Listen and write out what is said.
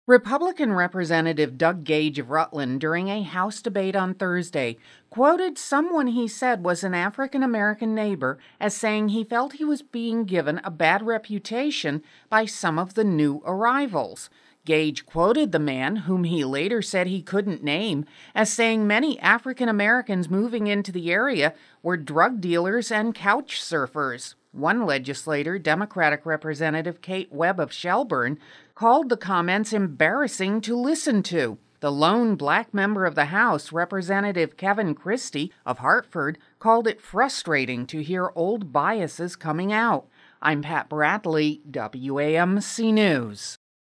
Republican Representative Doug Gage of Rutland, during a House debate on Thursday, quoted someone he said was an African American neighbor as saying he felt he was being given a bad reputation by some of the new arrivals. Gage quoted the man, whom he later said he couldn't name, as saying many African Americans moving into the area were drug dealers and couch surfers. One legislator, Democratic Representative Kate Webb of Shelburne, called the comments embarrassing to listen to. The lone black member of the House, Representative Kevin Christie of Hartford, called it frustrating to hear old biases coming out. I'm Pat Bradley, WAMC News.